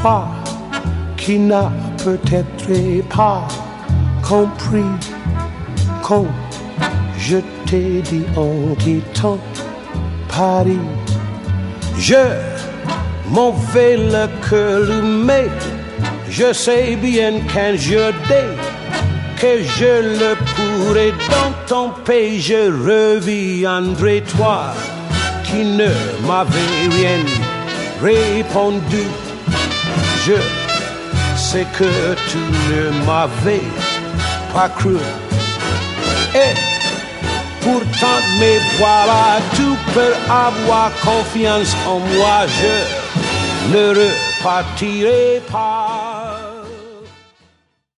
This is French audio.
toi qui n'as peut-être pas compris quand je t'ai dit en quittant Paris. Je m'en vais le cœur mais je sais bien qu'un jour dès que je le pourrai dans ton pays, je reviendrai. Toi qui ne m'avais rien répondu, je sais que tu ne m'avais pas cru. Et pourtant me voilà, tu peux avoir confiance en moi, je ne repartirai pas.